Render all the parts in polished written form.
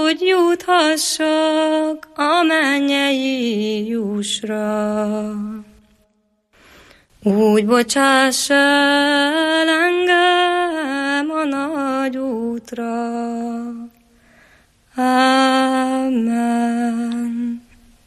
hogy juthassak a mennyei jussra. Úgy bocsáss el engem a nagy útra. Amen.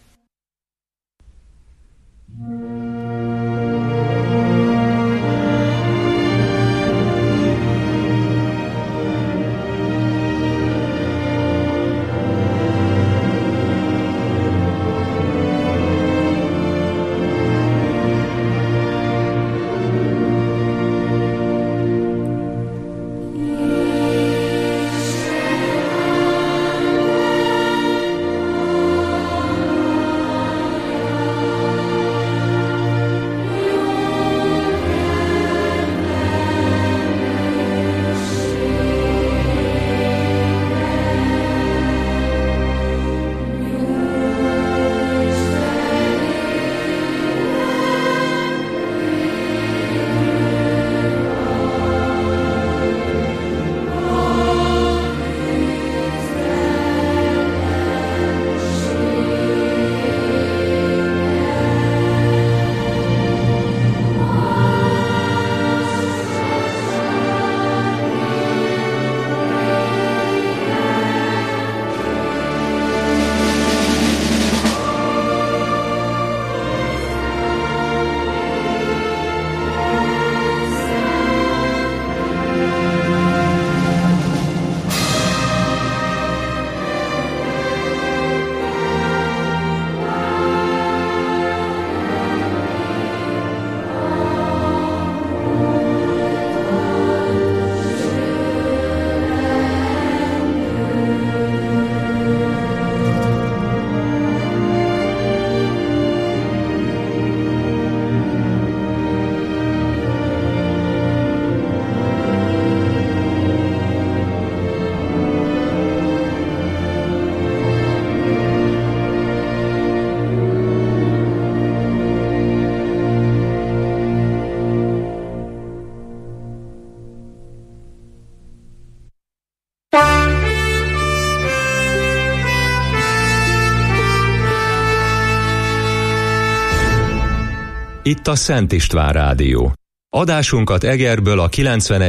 Itt a Szent István Rádió. Adásunkat Egerből a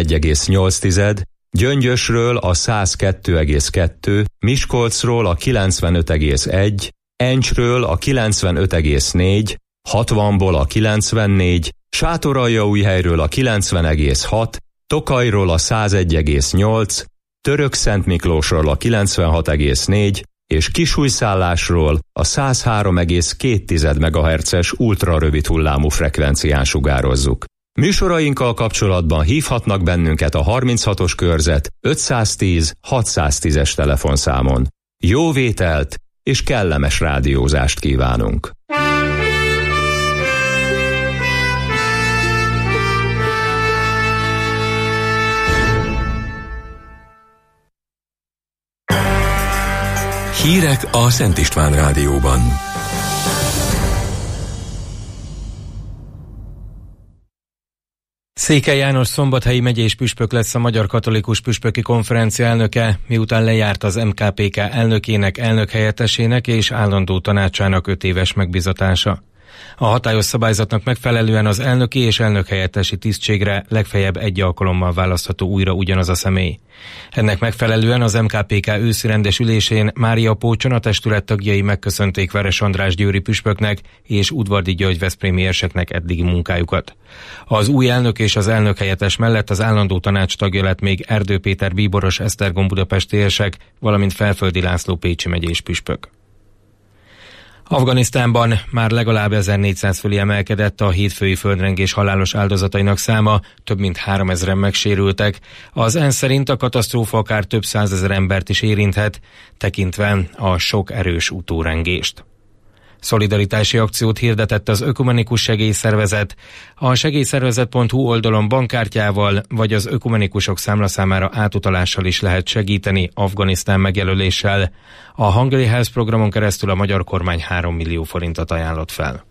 91,8, Gyöngyösről a 102,2, Miskolcról a 95,1, Encsről a 95,4, 60-ból a 94, Sátoraljaújhelyről a 90,6, Tokajról a 101,8, Törökszentmiklósról a 96,4 és Kisújszállásról a 103,2 MHz-es ultrarövid hullámú frekvencián sugározzuk. Műsorainkkal kapcsolatban hívhatnak bennünket a 36-os körzet 510 610-es telefonszámon. Jó vételt és kellemes rádiózást kívánunk! Hírek a Szent István Rádióban. Székely János szombathelyi megyés püspök lesz a Magyar Katolikus Püspöki Konferencia elnöke, miután lejárt az MKPK elnökének, elnökhelyettesének és állandó tanácsának 5 éves megbizatása. A hatályos szabályzatnak megfelelően az elnöki és elnökhelyettesi tisztségre legfeljebb 1 alkalommal választható újra ugyanaz a személy. Ennek megfelelően az MKPK őszi rendes ülésén Mária Pócson a testület tagjai megköszönték Veres András győri püspöknek és Udvardi György veszprémi érseknek eddigi munkájukat. Az új elnök és az elnökhelyettes mellett az állandó tanács tagja lett még Erdő Péter bíboros Esztergom budapesti érsek, valamint Felföldi László pécsi megyés püspök. Afganisztánban már legalább 1400 fölé emelkedett a hétfői földrengés halálos áldozatainak száma, több mint 3000-en megsérültek. Az ENSZ szerint a katasztrófa akár több 100 000 embert is érinthet, tekintve a sok erős utórengést. Szolidaritási akciót hirdetett az Ökumenikus Segélyszervezet. A segélyszervezet.hu oldalon bankkártyával vagy az ökumenikusok számlaszámára átutalással is lehet segíteni Afganisztán megjelöléssel. A Hungary Health programon keresztül a magyar kormány 3 millió forintot ajánlott fel.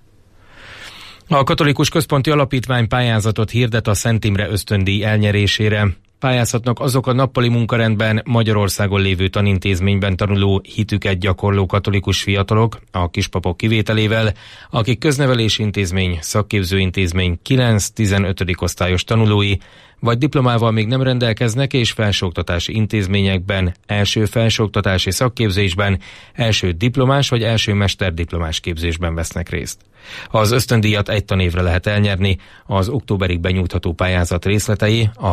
A Katolikus Központi Alapítvány pályázatot hirdet a Szent Imre ösztöndíj elnyerésére. Pályázhatnak azok a nappali munkarendben Magyarországon lévő tanintézményben tanuló hitüket gyakorló katolikus fiatalok, a kispapok kivételével, akik köznevelési intézmény, szakképzőintézmény 9-15. osztályos tanulói, vagy diplomával még nem rendelkeznek és felsőoktatási intézményekben, első felsőoktatási szakképzésben, első diplomás vagy első mesterdiplomás képzésben vesznek részt. Az ösztöndíjat egy tanévre lehet elnyerni, az októberig benyújtható pályázat részletei a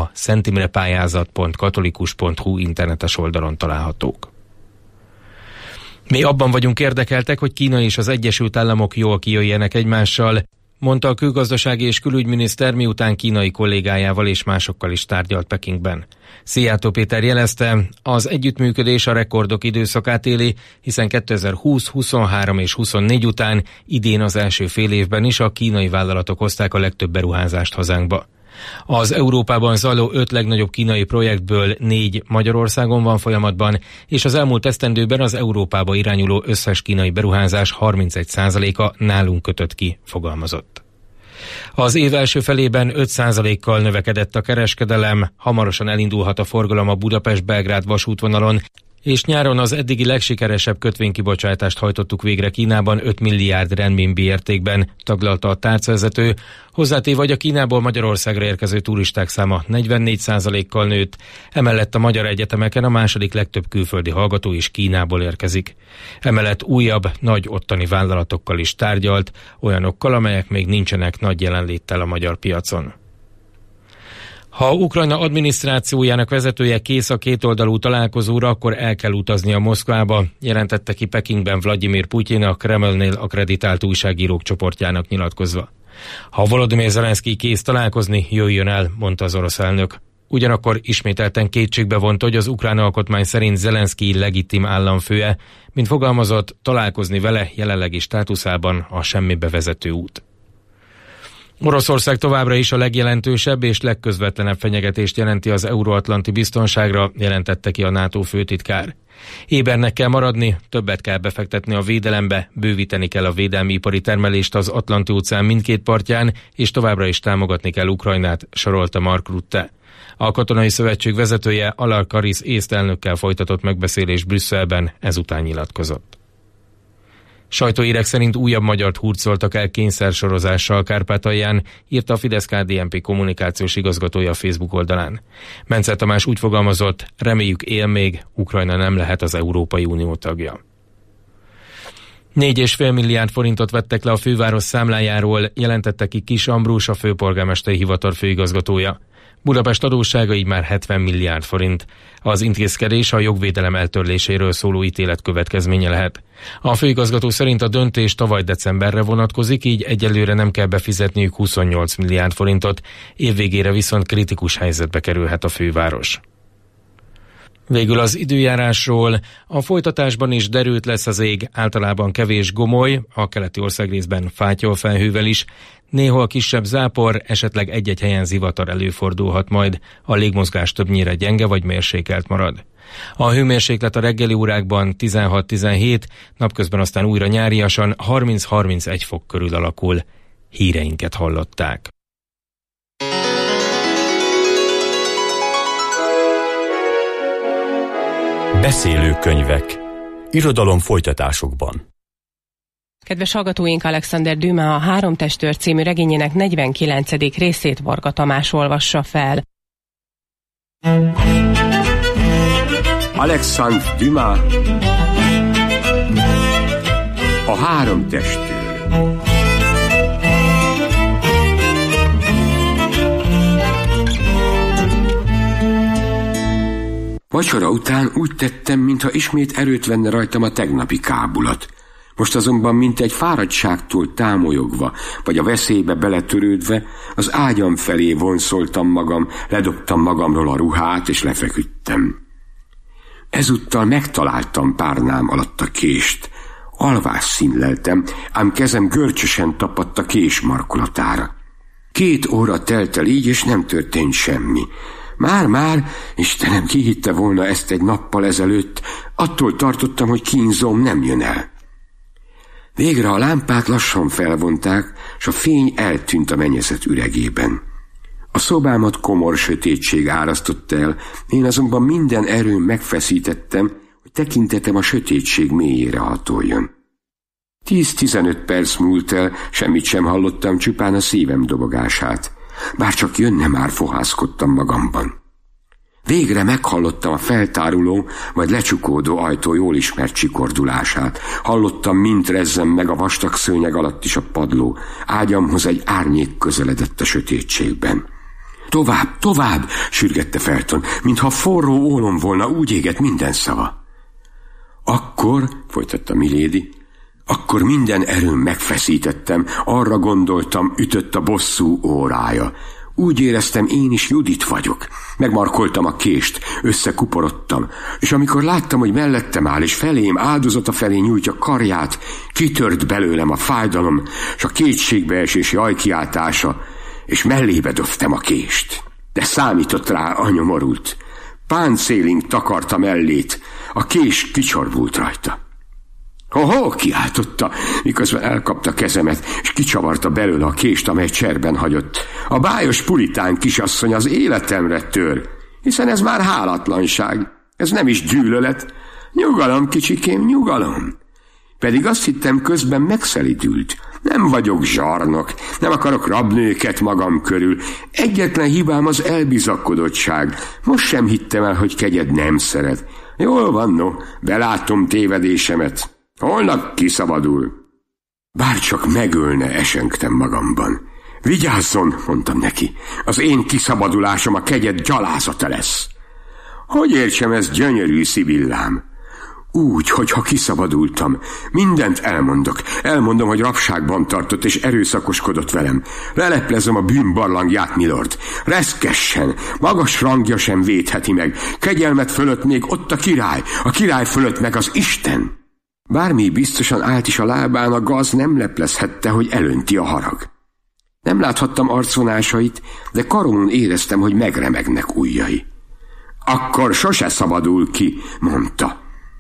szentimrepályázat.katolikus.hu internetes oldalon találhatók. Mi abban vagyunk érdekeltek, hogy Kína és az Egyesült Államok jól kijöjjenek egymással, mondta a külgazdasági és külügyminiszter, miután kínai kollégájával és másokkal is tárgyalt Pekingben. Szijjártó Péter jelezte, az együttműködés a rekordok időszakát éli, hiszen 2020, 23 és 24 után idén az első fél évben is a kínai vállalatok hozták a legtöbb beruházást hazánkba. Az Európában zajló 5 legnagyobb kínai projektből 4 Magyarországon van folyamatban, és az elmúlt esztendőben az Európába irányuló összes kínai beruházás 31%-a nálunk kötött ki, fogalmazott. Az év első felében 5%-kal növekedett a kereskedelem, hamarosan elindulhat a forgalom a Budapest-Belgrád vasútvonalon, és nyáron az eddigi legsikeresebb kötvénykibocsátást hajtottuk végre Kínában 5 milliárd renminbi értékben, taglalta a tárcavezető. Hozzátéve, hogy a Kínából Magyarországra érkező turisták száma 44%-kal nőtt, emellett a magyar egyetemeken a második legtöbb külföldi hallgató is Kínából érkezik. Emellett újabb, nagy ottani vállalatokkal is tárgyalt, olyanokkal, amelyek még nincsenek nagy jelenléttel a magyar piacon. Ha Ukrajna adminisztrációjának vezetője kész a kétoldalú találkozóra, akkor el kell utaznia Moszkvába, jelentette ki Pekingben Vladimir Putyin, a Kremlnél akreditált újságírók csoportjának nyilatkozva. Ha Volodymyr Zelenszkij kész találkozni, jöjjön el, mondta az orosz elnök. Ugyanakkor ismételten kétségbe vont, hogy az ukrán alkotmány szerint Zelenszkij legitim államfője, mint fogalmazott, találkozni vele jelenlegi státuszában a semmibe vezető út. Oroszország továbbra is a legjelentősebb és legközvetlenebb fenyegetést jelenti az euróatlanti biztonságra, jelentette ki a NATO főtitkár. Ébernek kell maradni, többet kell befektetni a védelembe, bővíteni kell a védelmi ipari termelést az Atlanti-óceán mindkét partján, és továbbra is támogatni kell Ukrajnát, sorolta Mark Rutte. A katonai szövetség vezetője Alar Karis észt elnökkel folytatott megbeszélés Brüsszelben ezután nyilatkozott. Sajtóhírek szerint újabb magyart hurcoltak el kényszersorozással Kárpátalján, írta a Fidesz-KDNP kommunikációs igazgatója a Facebook oldalán. Mencel Tamás úgy fogalmazott, reméljük él még, Ukrajna nem lehet az Európai Unió tagja. 4,5 milliárd forintot vettek le a főváros számlájáról, jelentette ki Kis Ambrus, a főpolgármesteri hivatal főigazgatója. Budapest adóssága így már 70 milliárd forint. Az intézkedés a jogvédelem eltörléséről szóló ítélet következménye lehet. A főigazgató szerint a döntés tavaly decemberre vonatkozik, így egyelőre nem kell befizetniük 28 milliárd forintot, évvégére viszont kritikus helyzetbe kerülhet a főváros. Végül az időjárásról. A folytatásban is derült lesz az ég, általában kevés gomoly, a keleti országrészben fátyolfelhővel is. Néhol kisebb zápor, esetleg egy-egy helyen zivatar előfordulhat majd, a légmozgás többnyire gyenge vagy mérsékelt marad. A hőmérséklet a reggeli órákban 16-17, napközben aztán újra nyáriasan 30-31 fok körül alakul. Híreinket hallották. Beszélőkönyvek. Irodalom folytatásokban. Kedves hallgatóink, Alexander Dumas a Három testőr című regényének 49. részét Varga Tamás olvassa fel. Alexandre Dumas, a Három testőr. Vacsora után úgy tettem, mintha ismét erőt venne rajtam a tegnapi kábulat. Most azonban mintegy fáradtságtól támolyogva, vagy a veszélybe beletörődve, az ágyam felé vonszoltam magam, ledobtam magamról a ruhát, és lefeküdtem. Ezúttal megtaláltam párnám alatt a kést. Alvás színleltem, ám kezem görcsösen tapadt a kés markolatára. 2 óra telt el így, és nem történt semmi. Már, Istenem, ki hitte volna ezt egy nappal ezelőtt, attól tartottam, hogy kínzóm nem jön el. Végre a lámpát lassan felvonták, s a fény eltűnt a mennyezet üregében. A szobámat komor sötétség árasztotta el, én azonban minden erőm megfeszítettem, hogy tekintetem a sötétség mélyére hatoljon. 10-15 perc múlt el, semmit sem hallottam, csupán a szívem dobogását. Bár csak jönne, már fohászkodtam magamban. Végre meghallottam a feltáruló vagy lecsukódó ajtó jól ismert csikordulását. Hallottam, mint rezzem meg a vastag szőnyeg alatt is a padló. Ágyamhoz egy árnyék közeledett a sötétségben. Tovább, tovább, sürgette Felton, mintha forró ólom volna, úgy égett minden szava. Akkor, folytatta Milady, akkor minden erőm megfeszítettem, arra gondoltam, ütött a bosszú órája. Úgy éreztem, én is Judit vagyok. Megmarkoltam a kést, összekuporodtam, és amikor láttam, hogy mellettem áll, és felém, áldozata felé nyújtja karját, kitört belőlem a fájdalom, és a kétségbeesés jajkiáltása, és mellébe döftem a kést. De számított rá a nyomorult. Páncéling takarta mellét, a kés kicsorbult rajta. Ho-ho, kiáltotta, miközben elkapta kezemet, és kicsavarta belőle a kést, amely cserben hagyott. A bájos puritán kisasszony az életemre tör, hiszen ez már hálatlanság, ez nem is gyűlölet. Nyugalom, kicsikém, nyugalom. Pedig azt hittem, közben megszelidült. Nem vagyok zsarnok, nem akarok rabnőket magam körül. Egyetlen hibám az elbizakodottság. Most sem hittem el, hogy kegyed nem szeret. Jól van, no, belátom tévedésemet. Holnap kiszabadul. Bárcsak megölne, esengtem magamban. Vigyázzon, mondtam neki, az én kiszabadulásom a kegyed gyalázata lesz. Hogy értsem ezt, gyönyörű Szibillám? Úgy, hogyha kiszabadultam, mindent elmondom, hogy rabságban tartott és erőszakoskodott velem. Leleplezem a bűnbarlangját, milord. Reszkessen, magas rangja sem védheti meg. Kegyelmet fölött még ott a király fölött meg az Isten. Bármi biztosan állt is a lábán, a gaz nem leplezhette, hogy elönti a harag. Nem láthattam arcvonásait, de karomon éreztem, hogy megremegnek ujjai. Akkor sose szabadul ki, mondta.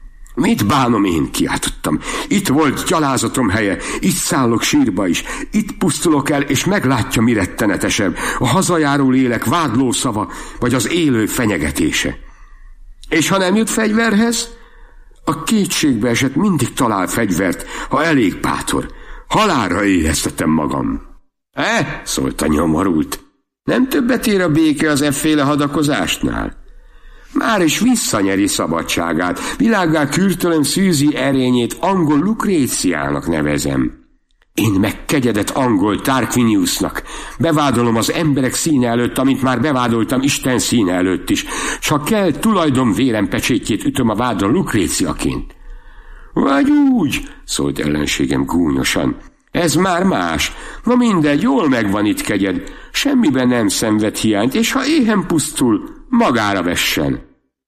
Mit bánom én, kiáltottam. Itt volt gyalázatom helye, itt szállok sírba is, itt pusztulok el, és meglátja, mi rettenetesebb, a hazajáró lélek vádló szava, vagy az élő fenyegetése. És ha nem jut fegyverhez? A kétségbe esett mindig talál fegyvert, ha elég bátor. Halálra éreztetem magam. Szólt a nyomorult. Nem többet ér a béke az efféle hadakozásnál? Már is visszanyeri szabadságát, világgá kürtölöm szűzi erényét, angol Lukréciának nevezem. Én meg kegyedett angol Tarquiniusnak. Bevádolom az emberek színe előtt, amint már bevádoltam Isten színe előtt is. Csak kell tulajdon vérem pecsétjét ütöm a vádra Lukréciaként. Vagy úgy, szólt ellenségem gúnyosan. Ez már más. Na mindegy, jól megvan itt kegyed. Semmiben nem szenved hiányt, és ha éhen pusztul, magára vessen.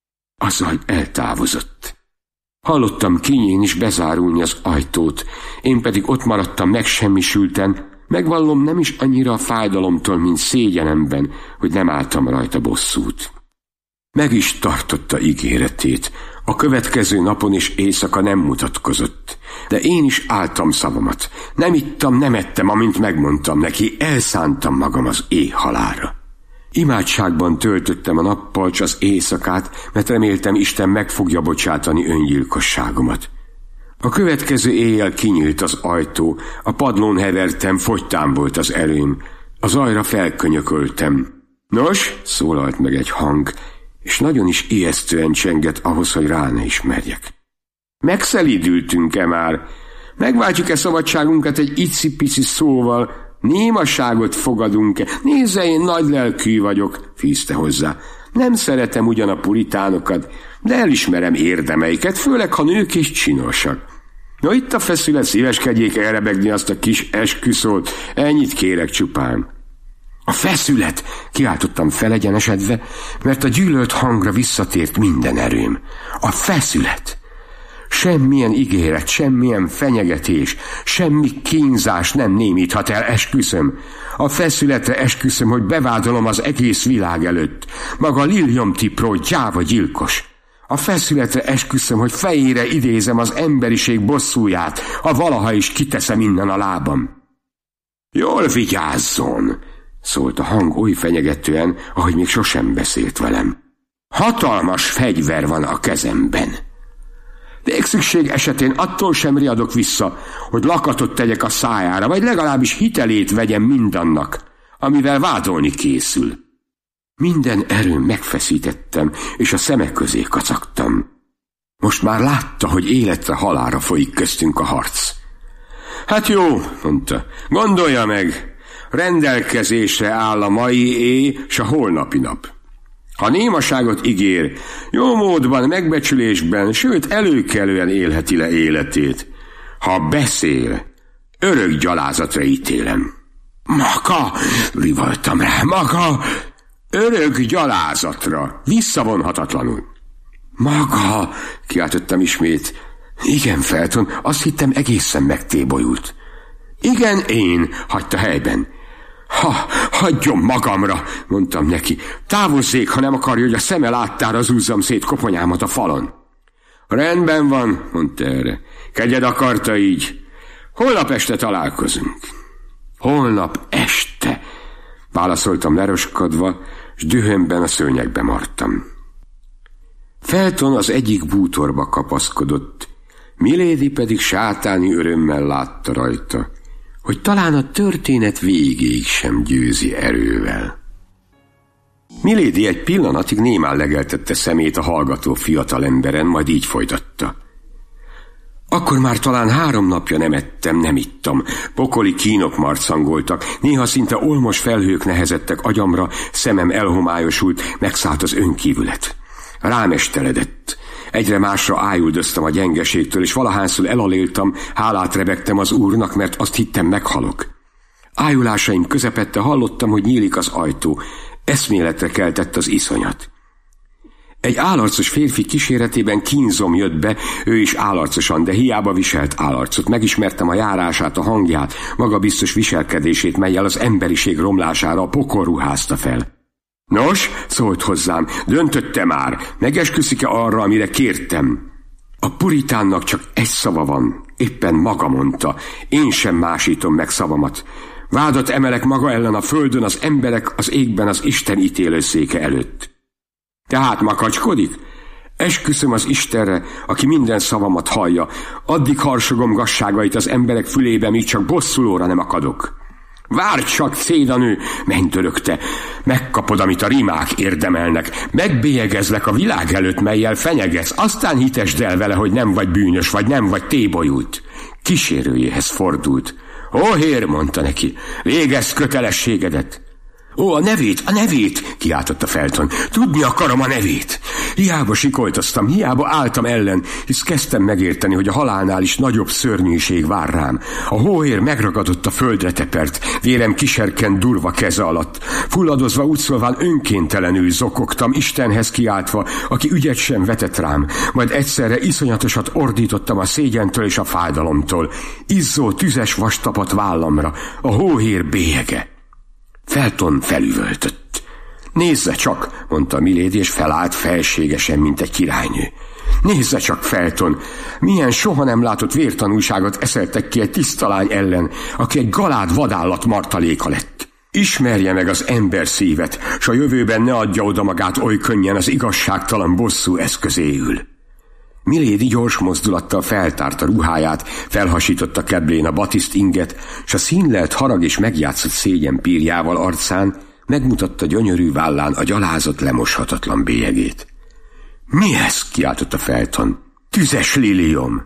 Azzal eltávozott. Hallottam kinyén is bezárulni az ajtót, én pedig ott maradtam megsemmisülten, megvallom nem is annyira a fájdalomtól, mint szégyenemben, hogy nem álltam rajta bosszút. Meg is tartotta ígéretét, a következő napon és éjszaka nem mutatkozott, de én is álltam szavamat. Nem ittam, nem ettem, amint megmondtam neki, elszántam magam az éhhalálra. Imádságban töltöttem a nappal s az éjszakát, mert reméltem, Isten meg fogja bocsátani öngyilkosságomat. A következő éjjel kinyílt az ajtó, a padlón hevertem, fogytán volt az erőm. Az ajra felkönyököltem. Nos, szólalt meg egy hang, és nagyon is ijesztően csengett ahhoz, hogy rá ne ismerjek. Megszelídültünk-e már? Megváltjuk-e szabadságunkat egy icipici szóval? Némaságot fogadunk-e? Nézze, én nagy lelkű vagyok, fízte hozzá. Nem szeretem ugyan a puritánokat, de elismerem érdemeiket, főleg, ha nők és csinosak. No, itt a feszület, szíveskedjék elrebegni azt a kis esküszót, ennyit kérek csupán. A feszület! Kiáltottam felegyenesedve, mert a gyűlölt hangra visszatért minden erőm. A feszület! Semmilyen ígéret, semmilyen fenyegetés, semmi kínzás nem némíthat el, esküszöm. A feszületre esküszöm, hogy bevádolom az egész világ előtt. Maga Lilium Tipró gyáva gyilkos. A feszületre esküszöm, hogy fejére idézem az emberiség bosszúját, ha valaha is kiteszem innen a lábam. Jól vigyázzon, szólt a hang oly fenyegetően, ahogy még sosem beszélt velem. Hatalmas fegyver van a kezemben. Végszükség esetén attól sem riadok vissza, hogy lakatot tegyek a szájára, vagy legalábbis hitelét vegyem mindannak, amivel vádolni készül. Minden erőm megfeszítettem, és a szemek közé kacagtam. Most már látta, hogy életre halálra folyik köztünk a harc. Hát jó, mondta, gondolja meg, rendelkezésre áll a mai éj s a holnapi nap. Ha némaságot ígér, jó módban, megbecsülésben, sőt előkelően élheti le életét. Ha beszél, örök gyalázatra ítélem. Maga, rivaltam rá, maga, örök gyalázatra, visszavonhatatlanul. Maga, kiáltottam ismét. Igen, Felton, azt hittem egészen megtébolyult. Igen, én, hagyta helyben. Hagyjon magamra, mondtam neki. Távozzék, ha nem akarja, hogy a szeme láttára zúzzam szét koponyámat a falon. Rendben van, mondta erre. Kegyed akarta így. Holnap este találkozunk. Holnap este, válaszoltam leroskodva, s dühömben a szőnyegbe martam. Felton az egyik bútorba kapaszkodott, Milady pedig sátáni örömmel látta rajta, hogy talán a történet végéig sem győzi erővel. Milady egy pillanatig némán legeltette szemét a hallgató fiatalemberen, majd így folytatta. Akkor már talán 3 napja nem ettem, nem ittam. Pokoli kínok marcangoltak, néha szinte olmos felhők nehezettek agyamra, szemem elhomályosult, megszállt az önkívület. Rám esteledett. Egyre másra ájuldoztam a gyengeségtől, és valahányszor elaléltam, hálát rebegtem az Úrnak, mert azt hittem meghalok. Ájulásaim közepette hallottam, hogy nyílik az ajtó. Eszméletre keltett az iszonyat. Egy állarcos férfi kíséretében kínzom jött be, ő is állarcosan, de hiába viselt állarcot. Megismertem a járását, a hangját, magabiztos viselkedését, mellyel az emberiség romlására a pokol ruházta fel. Nos, szólt hozzám, döntötte már, megesküszik-e arra, amire kértem? A puritánnak csak egy szava van, éppen maga mondta, én sem másítom meg szavamat. Vádat emelek maga ellen a földön, az emberek, az égben, az Isten ítélőszéke előtt. Tehát makacskodik? Esküszöm az Istenre, aki minden szavamat hallja, addig harsogom gazságait az emberek fülébe, míg csak bosszulóra nem akadok. Várj csak, cédanő, mennytörögte, megkapod, amit a rimák érdemelnek, megbélyegezlek a világ előtt, mellyel fenyegetsz, aztán hitesd el vele, hogy nem vagy bűnös, vagy nem vagy tébolyult. Kísérőjéhez fordult. Hóhér, mondta neki, végezd kötelességedet. Ó, a nevét, kiáltotta Felton. Tudni akarom a nevét. Hiába sikoltoztam, hiába álltam ellen, hisz kezdtem megérteni, hogy a halálnál is nagyobb szörnyűség vár rám. A hóhér megragadott a földre tepert, vérem kiserkent durva keze alatt. Fulladozva úgy szólván önkéntelenül zokogtam, Istenhez kiáltva, aki ügyet sem vetett rám, majd egyszerre iszonyatosat ordítottam a szégyentől és a fájdalomtól. Izzó, tüzes vas tapadt vállamra, a hóhér bélyege. Felton felüvöltött. Nézze csak, mondta Milady, és felállt felségesen, mint egy királynő. Nézze csak, Felton, milyen soha nem látott vértanúságot eszeltek ki egy tisztalány ellen, aki egy galád vadállat martaléka lett. Ismerje meg az ember szívet, s a jövőben ne adja oda magát oly könnyen az igazságtalan bosszú eszközéül. Milady gyors mozdulattal feltárta ruháját, felhasította keblén a batiszt inget, s a színlelt harag és megjátszott szégyen pírjával arcán megmutatta gyönyörű vállán a gyalázott, lemoshatatlan bélyegét. Mi ez? Kiáltotta Felton. Tüzes liliom!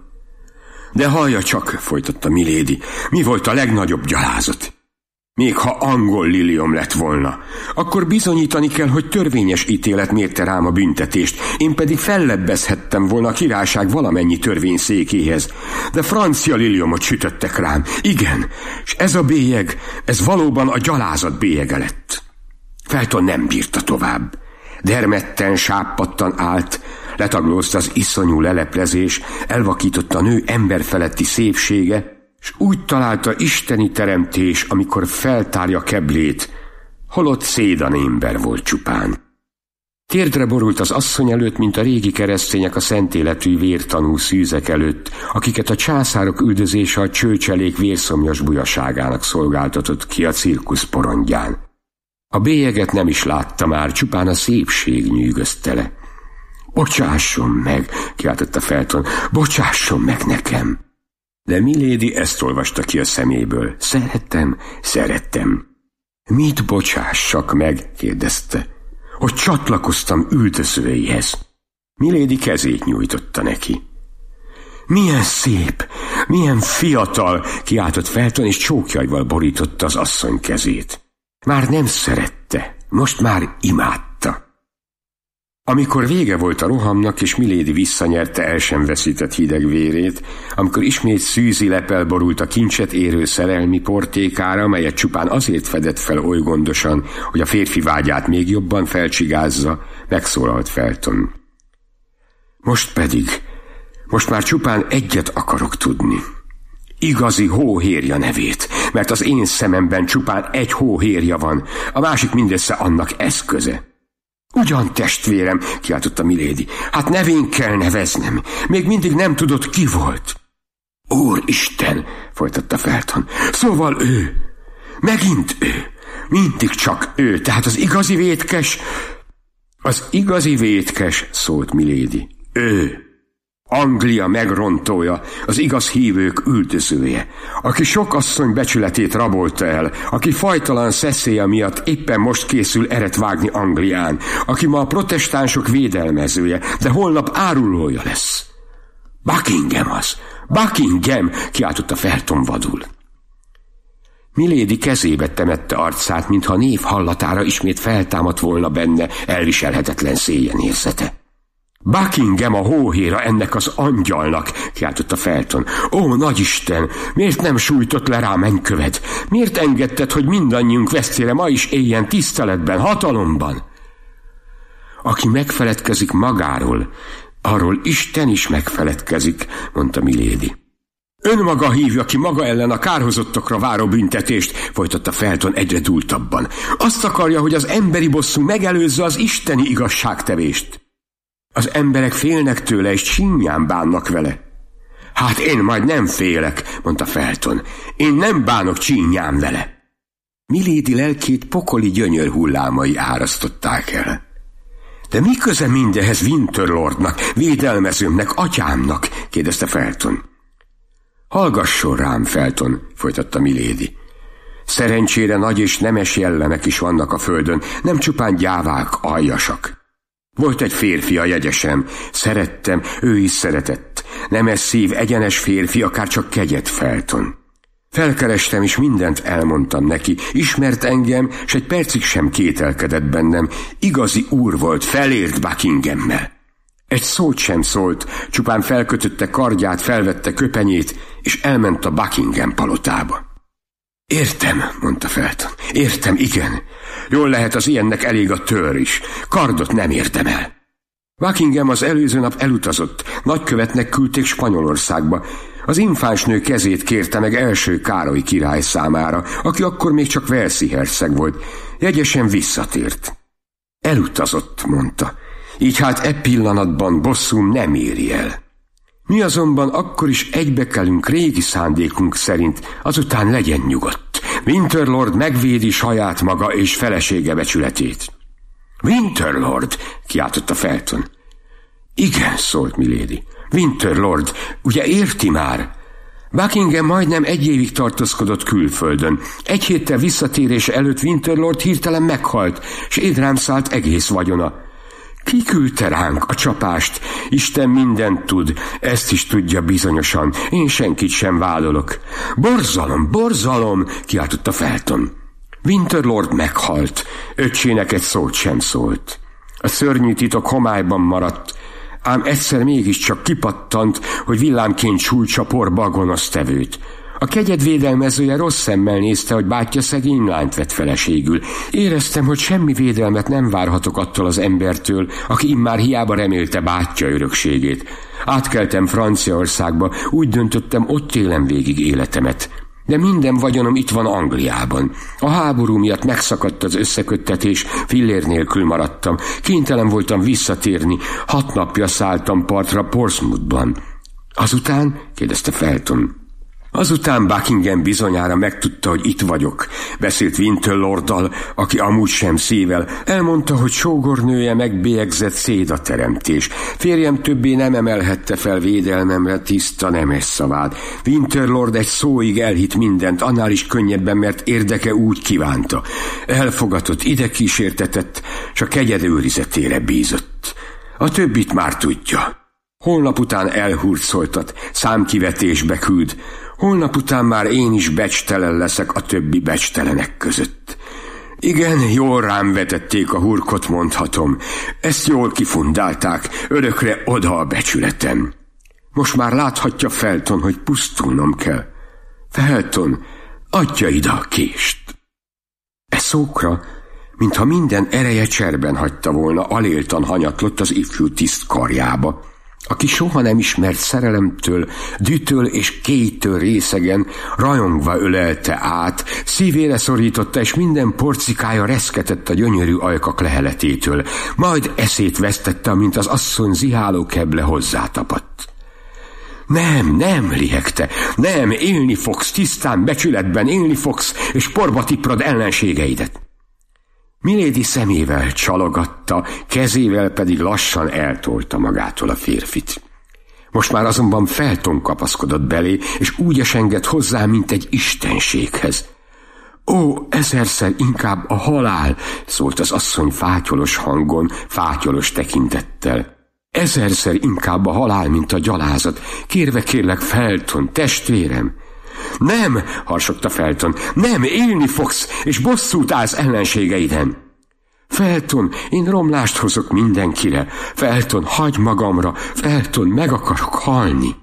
De hallja csak, folytatta Milady, mi volt a legnagyobb gyalázat? Még ha angol liliom lett volna, akkor bizonyítani kell, hogy törvényes ítélet mérte rám a büntetést, én pedig fellebbezhettem volna a királyság valamennyi törvényszékéhez, de francia liliomot sütöttek rám. Igen, és ez a bélyeg, ez valóban a gyalázat bélyege lett. Felton nem bírta tovább. Dermedten, sápadtan állt, letaglózta az iszonyú leleplezés, elvakította a nő emberfeletti szépsége, s úgy találta isteni teremtés, amikor feltárja keblét, holott szédanémber volt csupán. Térdre borult az asszony előtt, mint a régi keresztények a szent életű vértanú szűzek előtt, akiket a császárok üldözése a csőcselék vérszomjas bujaságának szolgáltatott ki a cirkusz porondján. A bélyeget nem is látta már, csupán a szépség nyűgözte le. Bocsásson meg, kiáltotta Felton, bocsásson meg nekem. De milady ezt olvasta ki a szeméből. Szerettem. Mit bocsássak meg? kérdezte. Hogy csatlakoztam üldözőihez. Milady kezét nyújtotta neki. Milyen szép, milyen fiatal, kiáltott Felton, és csókjaival borította az asszony kezét. Már nem szerette, most már imádta. Amikor vége volt a rohamnak, és milady visszanyerte el sem veszített hideg vérét, amikor ismét szűzi lepel borult a kincset érő szerelmi portékára, melyet csupán azért fedett fel oly gondosan, hogy a férfi vágyát még jobban felcsigázza, megszólalt Felton. Most már csupán egyet akarok tudni. Igazi hóhérja nevét, mert az én szememben csupán egy hóhérja van, a másik mindössze annak eszköze. Ugyan testvérem, kiáltotta milady, hát nevén kell neveznem, még mindig nem tudod, ki volt. Úristen, folytatta Felton, szóval ő, megint ő, mindig csak ő, tehát az igazi vétkes. Az igazi vétkes, szólt milady, ő. Anglia megrontója, az igaz hívők üldözője, aki sok asszony becsületét rabolta el, aki fajtalan szeszélye miatt éppen most készül eret vágni Anglián, aki ma a protestánsok védelmezője, de holnap árulója lesz. Buckingham az! Buckingham! Kiáltotta Felton vadul. Milady kezébe temette arcát, mintha a név hallatára ismét feltámadt volna benne elviselhetetlen szégyenérzete. Buckingham a hóhéra ennek az angyalnak, kiáltotta Felton. Ó, nagyisten, miért nem sújtott le rá menyköved? Miért engedted, hogy mindannyiunk vesztére ma is éljen tiszteletben, hatalomban? Aki megfeledkezik magáról, arról Isten is megfeledkezik, mondta milady. Önmaga hívja ki maga ellen a kárhozottokra váró büntetést, folytatta Felton egyre dúltabban. Azt akarja, hogy az emberi bosszú megelőzze az isteni igazságtevést. Az emberek félnek tőle, és csinyán bánnak vele. Hát én majd nem félek, mondta Felton. Én nem bánok csinyán vele. Milady lelkét pokoli gyönyör hullámai árasztották el. De mi köze mindehez Winterlordnak, védelmezőmnek, atyámnak? kérdezte Felton. Hallgasson rám, Felton, folytatta milady. Szerencsére nagy és nemes jellemek is vannak a földön, nem csupán gyávák, aljasak. Volt egy férfi a jegyesem, szerettem, ő is szeretett. Nemes szív, egyenes férfi, akár csak kegyet, Felton. Felkerestem, és mindent elmondtam neki. Ismert engem, s egy percig sem kételkedett bennem. Igazi úr volt, felért Buckinghammel. Egy szót sem szólt, csupán felkötötte kardját, felvette köpenyét, és elment a Buckingham palotába. Értem, mondta Felton. Értem, igen. Jól lehet, az ilyennek elég a tör is. Kardot nem érdemel. Buckingham az előző nap elutazott. Nagykövetnek küldték Spanyolországba. Az infáns nő kezét kérte meg első Károly király számára, aki akkor még csak Walesi herceg volt. Jegyesen visszatért. Elutazott, mondta. Így hát e pillanatban bosszúm nem éri el. Mi azonban akkor is egybekelünk régi szándékunk szerint, azután legyen nyugodt. Winterlord megvédi saját maga és felesége becsületét. Winterlord, kiáltotta Felton. Igen, szólt milady. Winterlord, ugye érti már? Buckingham majdnem egy évig tartózkodott külföldön. Egy héttel visszatérése előtt Winterlord hirtelen meghalt, s édrám szállt egész vagyona. Ki küldte ránk a csapást? Isten mindent tud, ezt is tudja bizonyosan. Én senkit sem vádolok. Borzalom, borzalom, kiáltotta Felton. Winterlord meghalt, öccsének egy szót sem szólt. A szörnyű titok homályban maradt, ám egyszer mégiscsak kipattant, hogy villámként sújtsa porba a gonosztevőt. A kegyed védelmezője rossz szemmel nézte, hogy bátyja szegény lányt vett feleségül. Éreztem, hogy semmi védelmet nem várhatok attól az embertől, aki immár hiába remélte bátyja örökségét. Átkeltem Franciaországba, úgy döntöttem, ott élem végig életemet. De minden vagyonom itt van Angliában. A háború miatt megszakadt az összeköttetés, fillér nélkül maradtam. Kénytelen voltam visszatérni, 6 napja szálltam partra Portsmouthban. Azután? kérdezte Felton. Azután Buckingham bizonyára megtudta, hogy itt vagyok. Beszélt Winter Lorddal, aki amúgy sem szível. Elmondta, hogy sógornője megbélyegzett szédateremtés. Férjem többé nem emelhette fel védelmemre tiszta nemes szavát. Winter Lord egy szóig elhitt mindent, annál is könnyebben, mert érdeke úgy kívánta. Elfogatott, ide kísértetett, s a kegyed őrizetére bízott. A többit már tudja. Holnap után elhurcoltat, számkivetésbe küld. Holnap után már én is becstelen leszek a többi becstelenek között. Igen, jól rám vetették a hurkot, mondhatom. Ezt jól kifundálták, örökre oda a becsületem. Most már láthatja Felton, hogy pusztulnom kell. Felton, adja ide a kést. E szókra, mintha minden ereje cserben hagyta volna, aléltan hanyatlott az ifjú tiszt karjába, aki soha nem ismert szerelemtől, dütől és kéjtől részegen, rajongva ölelte át, szívére szorította, és minden porcikája reszketett a gyönyörű ajkak leheletétől, majd eszét vesztette, amint az asszony ziháló keble hozzátapadt. Nem, lihegte, nem, élni fogsz, tisztán, becsületben élni fogsz, és porba tiprad ellenségeidet. Milady szemével csalogatta, kezével pedig lassan eltolta magától a férfit. Most már azonban Felton kapaszkodott belé, és úgy esengett hozzá, mint egy istenséghez. Ó, ezerszer inkább a halál, szólt az asszony fátyolos hangon, fátyolos tekintettel. Ezerszer inkább a halál, mint a gyalázat. Kérlek, Felton, testvérem. Nem, harsogta Felton, nem, élni fogsz, és bosszút állsz ellenségeiden. Felton, én romlást hozok mindenkire. Felton, hagyj magamra. Felton, meg akarok halni.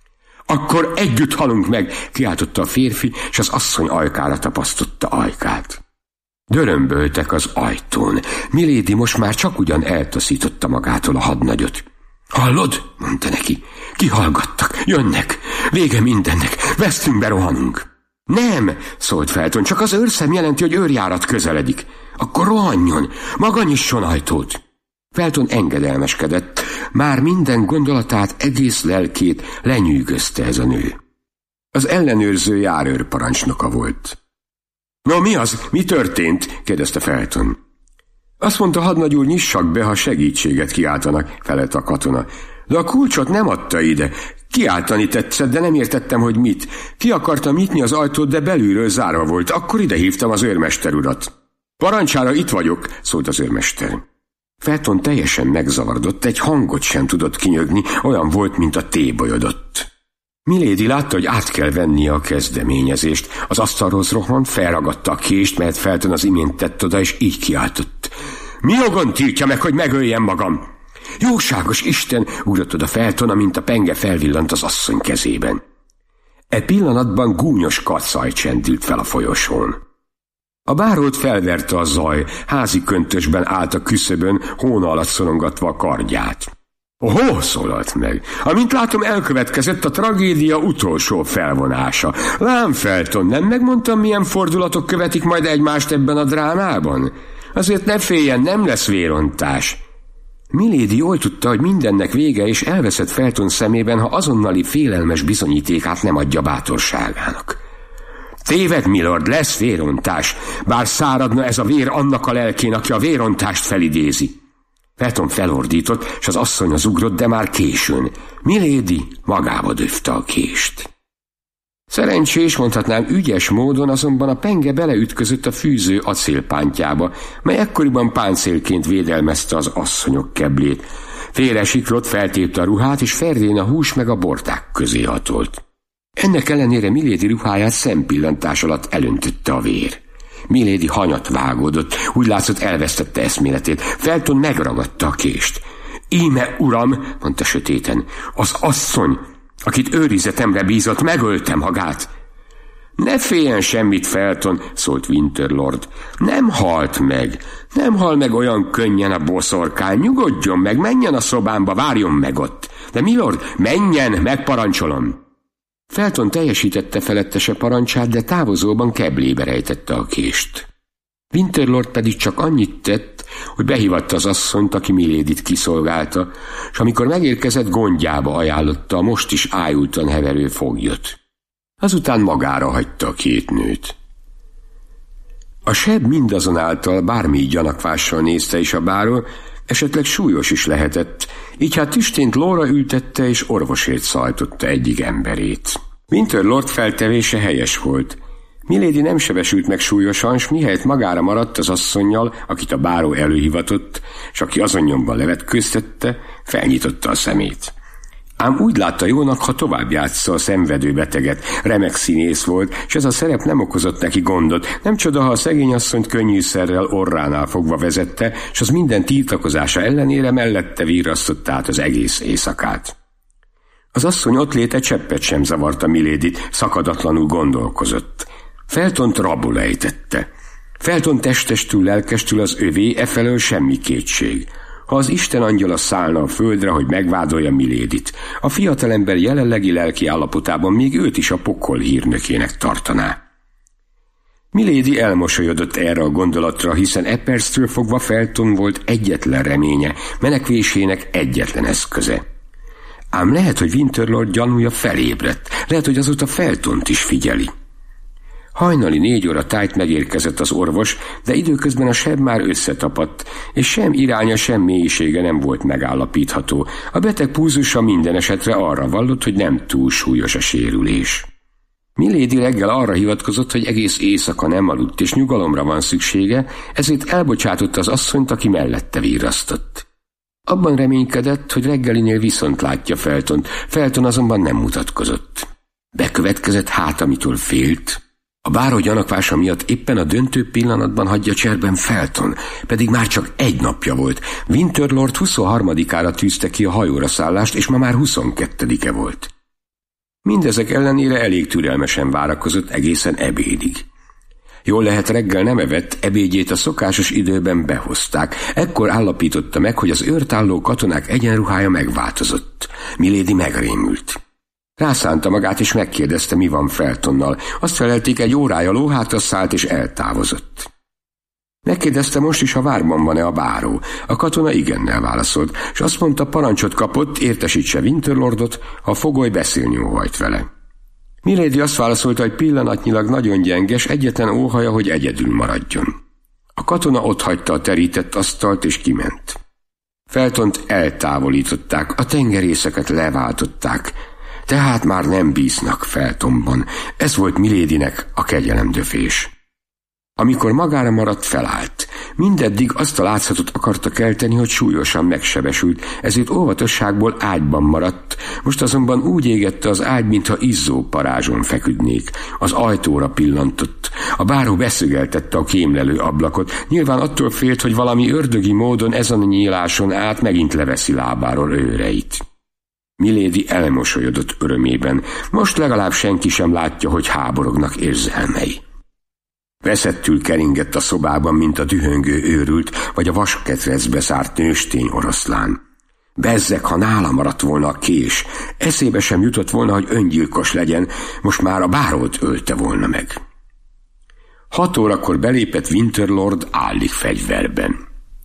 Akkor együtt halunk meg, kiáltotta a férfi, és az asszony ajkára tapasztotta ajkát. Dörömböltek az ajtón. Milady most már csak ugyan eltaszította magától a hadnagyot. Hallod? Mondta neki. Kihallgattak, jönnek. Vége mindennek, vesztünkbe rohanunk. Nem, szólt Felton, csak az őrszem jelenti, hogy őrjárat közeledik. Akkor rohanjon, maga nyisson ajtót. Felton engedelmeskedett, már minden gondolatát, egész lelkét lenyűgözte ez a nő. Az ellenőrző járőrparancsnoka volt. No, mi az? Mi történt? kérdezte Felton. Azt mondta, hadnagy úr, nyissak be, ha segítséget kiáltanak, felelt a katona. De a kulcsot nem adta ide. Kiáltani tetszett, de nem értettem, hogy mit. Ki akartam nyitni az ajtót, de belülről zárva volt. Akkor ide hívtam az őrmester urat. Parancsára itt vagyok, szólt az őrmester. Felton teljesen megzavarodott, egy hangot sem tudott kinyögni, olyan volt, mint a tébolyodott. Milady látta, hogy át kell vennie a kezdeményezést. Az asztalhoz rohant, felragadta a kést, melyet Felton az imént tett oda, és így kiáltott. Mi jogon tiltja meg, hogy megöljem magam? Jóságos Isten, ugrott oda Felton, amint a penge felvillant az asszony kezében. E pillanatban gúnyos kacaj csendült fel a folyosón. A bárót felverte a zaj, házi köntösben állt a küszöbön, hóna alatt szorongatva a kardját. Ohó, szólalt meg. Amint látom, elkövetkezett a tragédia utolsó felvonása. Lám, Felton, nem megmondtam, milyen fordulatok követik majd egymást ebben a drámában? Azért ne féljen, nem lesz vérontás. Milady jól tudta, hogy mindennek vége, és elveszett Felton szemében, ha azonnali félelmes bizonyítékát nem adja bátorságának. Téved, milord, lesz vérontás, bár száradna ez a vér annak a lelkén, aki a vérontást felidézi. Felton felordított, és az asszonyhoz ugrott, de már későn. Milady magába döfte a kést. Szerencsés, mondhatnám ügyes módon, azonban a penge beleütközött a fűző acélpántjába, mely ekkoriban páncélként védelmezte az asszonyok keblét. Félre siklott, feltépte a ruhát, és ferdén a hús meg a borták közé hatolt. Ennek ellenére Milady ruháját szempillantás alatt elöntötte a vér. Milady hanyat vágódott, úgy látszott, elvesztette eszméletét. Felton megragadta a kést. Íme, uram, mondta sötéten, az asszony, akit őrizetemre bízott, megölte magát. Ne féljen semmit, Felton, szólt Winter Lord. Nem halt meg olyan könnyen a boszorkány, nyugodjon meg, menjen a szobámba, várjon meg ott. De milord, menjen, megparancsolom. Felton teljesítette felettese parancsát, de távozóban keblébe rejtette a kést. Winter Lord pedig csak annyit tett, hogy behívatta az asszonyt, aki Miladyt kiszolgálta, és amikor megérkezett, gondjába ajánlotta a most is ájultan heverő foglyot. Azután magára hagyta a két nőt. A seb mindazonáltal bármi gyanakvással nézte is a báró, esetleg súlyos is lehetett, így hát tüstént lóra ültette és orvosért szajtotta egyik emberét. Winter Lord feltevése helyes volt. Milady nem sebesült meg súlyosan, s mihelyt magára maradt az asszonnyal, akit a báró előhivatott, s aki azon nyomban levetkőztette, felnyitotta a szemét. Ám úgy látta jónak, ha tovább játsza a szenvedő beteget. Remek színész volt, és ez a szerep nem okozott neki gondot. Nem csoda, ha a szegény asszonyt könnyűszerrel orránál fogva vezette, és az minden tiltakozása ellenére mellette virrasztott át az egész éjszakát. Az asszony ottléte cseppet sem zavarta Miladyt, szakadatlanul gondolkozott. Feltont rabul ejtette. Felton testestül, lelkestül az övé, efelől semmi kétség. Ha az Isten angyala szállna a földre, hogy megvádolja Miladyt, a fiatalember jelenlegi lelki állapotában még őt is a pokol hírnökének tartaná. Milady elmosolyodott erre a gondolatra, hiszen e perctől fogva Felton volt egyetlen reménye, menekvésének egyetlen eszköze. Ám lehet, hogy Winter Lord gyanúja felébredt, lehet, hogy azóta Feltont is figyeli. Hajnali 4 óra tájt megérkezett az orvos, de időközben a seb már összetapadt, és sem iránya, sem mélysége nem volt megállapítható. A beteg pulzusa minden esetre arra vallott, hogy nem túl súlyos a sérülés. Milady reggel arra hivatkozott, hogy egész éjszaka nem aludt, és nyugalomra van szüksége, ezért elbocsátotta az asszonyt, aki mellette virrasztott. Abban reménykedett, hogy reggelinél viszont látja Feltont, Felton azonban nem mutatkozott. Bekövetkezett hát, amitől félt. A báró gyanakvása miatt éppen a döntő pillanatban hagyja cserben Felton, pedig már csak 1 napja volt. Winter Lord 23-ára tűzte ki a hajóra szállást, és ma már 22-e volt. Mindezek ellenére elég türelmesen várakozott egészen ebédig. Jól lehet, reggel nem evett, ebédjét a szokásos időben behozták. Ekkor állapította meg, hogy az őrt álló katonák egyenruhája megváltozott. Milady megrémült. Rászánta magát, és megkérdezte, mi van Feltonnal. Azt felelték, 1 órája lóhátra szállt, és eltávozott. Megkérdezte most is, ha várban van-e a báró. A katona igennel válaszolt, és azt mondta, parancsot kapott, értesítse Winter Lordot, ha a fogoly beszélni óhajt vele. Milady azt válaszolta, hogy pillanatnyilag nagyon gyenges, egyetlen óhaja, hogy egyedül maradjon. A katona otthagyta a terített asztalt, és kiment. Feltont eltávolították, a tengerészeket leváltották, tehát már nem bíznak Feltonban. Ez volt Miladynek a kegyelemdöfés. Amikor magára maradt, felállt. Mindeddig azt a látszatot akarta kelteni, hogy súlyosan megsebesült, ezért óvatosságból ágyban maradt. Most azonban úgy égette az ágy, mintha izzó parázson feküdnék. Az ajtóra pillantott. A báró beszögeltette a kémlelő ablakot. Nyilván attól félt, hogy valami ördögi módon ezen a nyíláson át megint leveszi lábáról őreit. Milady elmosolyodott örömében. Most legalább senki sem látja, hogy háborognak érzelmei. Veszettül keringett a szobában, mint a dühöngő őrült, vagy a vasketrecbe zárt nőstény oroszlán. Bezzeg, ha nála maradt volna a kés, eszébe sem jutott volna, hogy öngyilkos legyen, most már a bárót ölte volna meg. 6 órakor belépett Winter Lord állig fegyverben.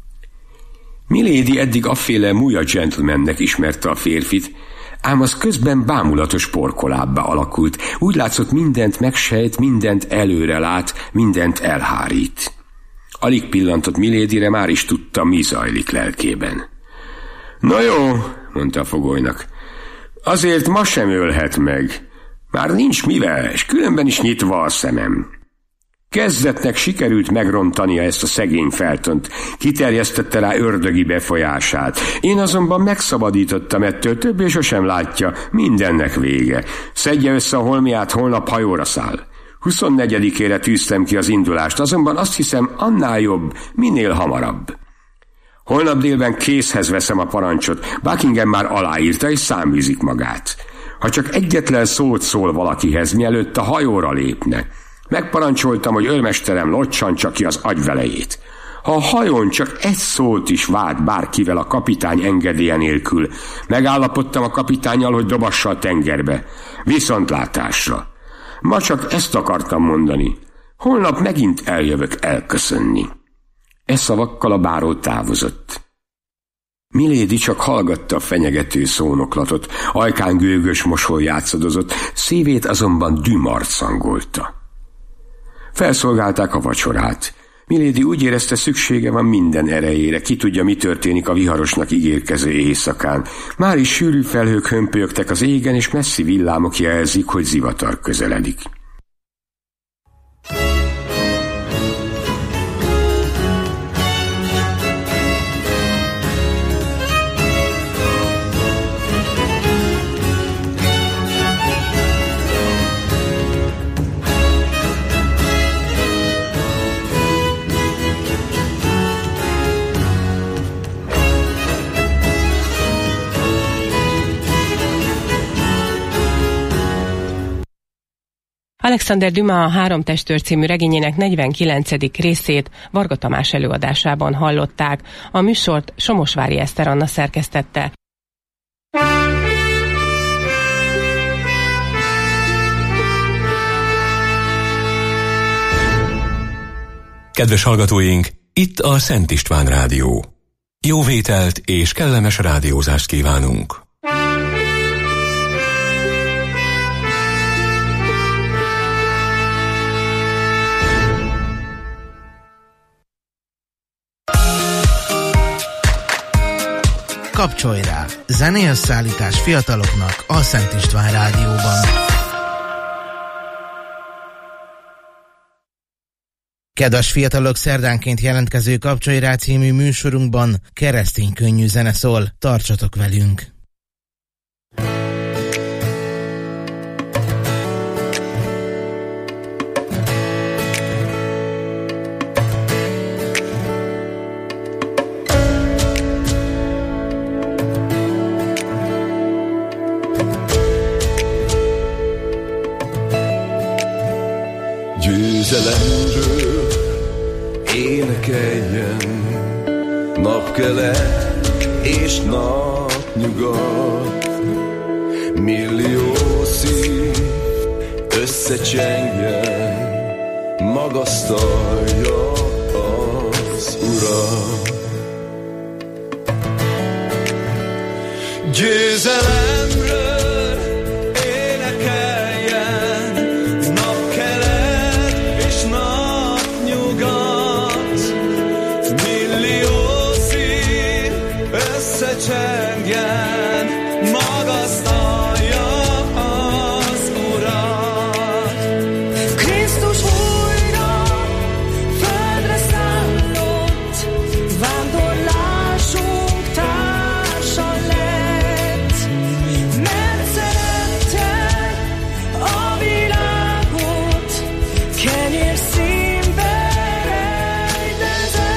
Milady eddig afféle múja gentlemannek ismerte a férfit, ám az közben bámulatos porkolábbá alakult. Úgy látszott, mindent megsejt, mindent előre lát, mindent elhárít. Alig pillantott Miladyre, már is tudta, mi zajlik lelkében. Na jó, mondta a fogolynak, azért ma sem ölhet meg. Már nincs mivel, és különben is nyitva a szemem. Kezdetnek sikerült megrontania ezt a szegény Feltont, kiterjesztette rá ördögi befolyását. Én azonban megszabadítottam ettől, többé sosem látja, mindennek vége. Szedje össze a holmiát, holnap hajóra száll. 24-ére tűztem ki az indulást, azonban azt hiszem, annál jobb, minél hamarabb. Holnap délben készhez veszem a parancsot, Buckingham már aláírta és száműzik magát. Ha csak egyetlen szót szól valakihez, mielőtt a hajóra lépne, megparancsoltam, hogy őrmesterem locsantsa ki az agyvelejét. Ha a hajón csak 1 szót is vált bárkivel a kapitány engedélye nélkül, megállapodtam a kapitánnyal, hogy dobassa a tengerbe. Viszontlátásra. Ma csak ezt akartam mondani. Holnap megint eljövök elköszönni. E szavakkal a báró távozott. Milady csak hallgatta a fenyegető szónoklatot, ajkán gőgös mosoly játszadozott, szívét azonban dühmarcangolta. Felszolgálták a vacsorát. Milady úgy érezte, szüksége van minden erejére, ki tudja, mi történik a viharosnak ígérkező éjszakán. Már is sűrű felhők hömpölyögtek az égen, és messzi villámok jelzik, hogy zivatar közeledik. Alexander Dumas a Három testőr című regényének 49. részét Varga Tamás előadásában hallották. A műsort Somosvári Eszter Anna szerkesztette. Kedves hallgatóink, itt a Szent István Rádió. Jó vételt és kellemes rádiózást kívánunk! Kapcsolj rá! Zeneösszállítás fiataloknak a Szent István Rádióban. Kedves fiatalok, szerdánként jelentkező Kapcsolj rá című műsorunkban keresztény könnyű zene szól. Tartsatok velünk! Győzelemről énekeljen napkelet és napnyugat, millió szív összecsengjen, magasztalja az Urat. Győzelemről csengjen, magasztalja az Urat. Krisztus újra földre szállott, vándorlásunk társa lett, mert szerette a világot, kenyér színbe rejtezett.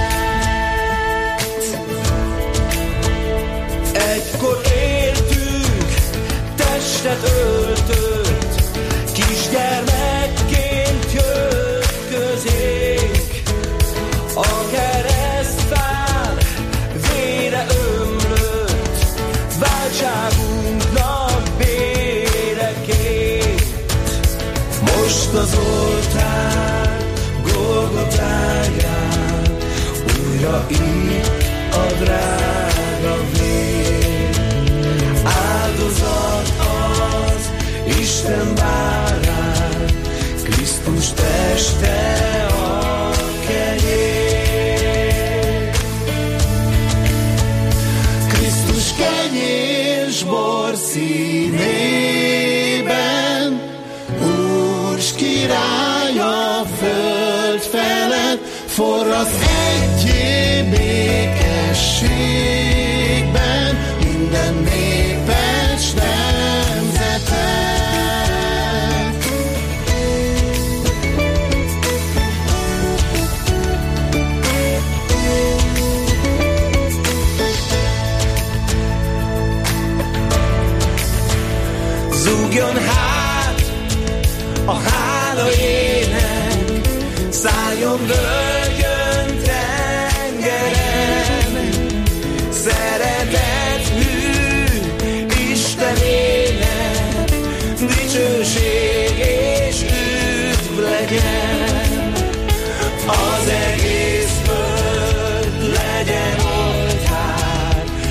Egykor éltünk, testet öltött, kisgyermekként jött közénk. A keresztfán vére ömlött, váltságunknak béreként. Most az oltár Golgotáján újra itt a drága vér. Áldozat az Isten bárány, Krisztus teste a kenyér. Krisztus kenyér s bor színében, Úr s király a föld felett, forrasz egyé békességben minden népet s nemzetet. Zúgjon hát a hála ének, szálljon völgyön tengeren, szeretet hű Istenének, dicsőség és üdv legyen. Az egész föld legyen oltár,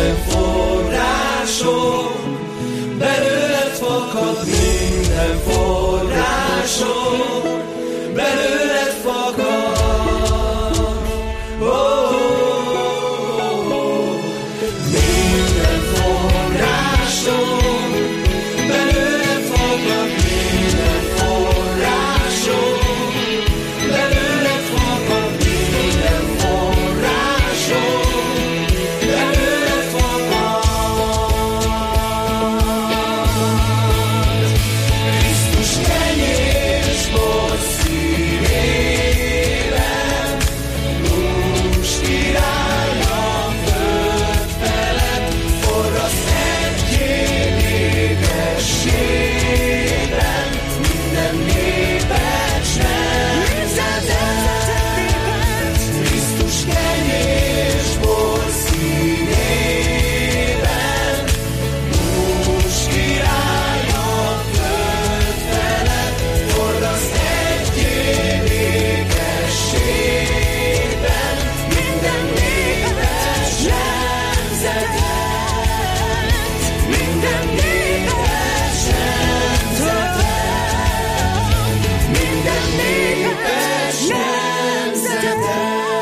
minden forrásom, belőled fakad minden forrásom, belőled fakad. Minden forrásom, belőled fakad minden forrásom, belőled fakad minden forrásom, belőled fakad. Krisztus kenyér és bor szívében, hús király a föld felett, forrasz egyén ékességben, minden népet nemzetet. Krisztus kenyér és bor szívében, hús király a föld felett, forrasz egyén ékességben, minden népet nemzetet. Minden népet nemzetet. Minden népet nemzetet.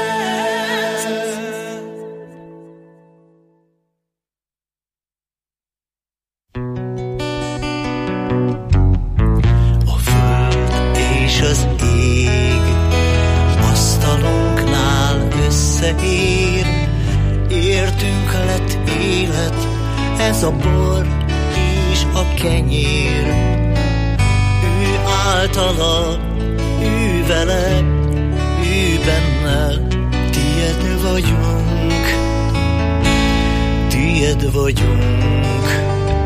A föld és az ég asztalunknál összeér, értünk lett élet, ez a bor és a kenyér. Ő általa, ő vele, ő benne, tied vagyunk, tied vagyunk,